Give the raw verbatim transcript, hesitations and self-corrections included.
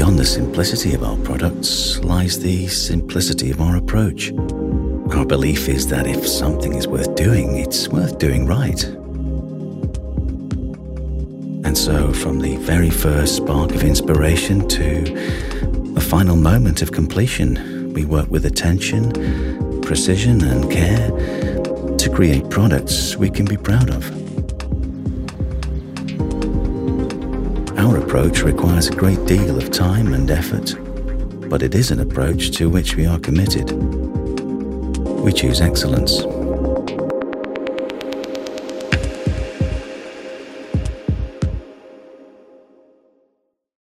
Beyond the simplicity of our products lies the simplicity of our approach. Our belief is that if something is worth doing, it's worth doing right. And so, from the very first spark of inspiration to the final moment of completion, we work with attention, precision, and care to create products we can be proud of. Our approach requires a great deal of time and effort, but it is an approach to which we are committed. We choose excellence.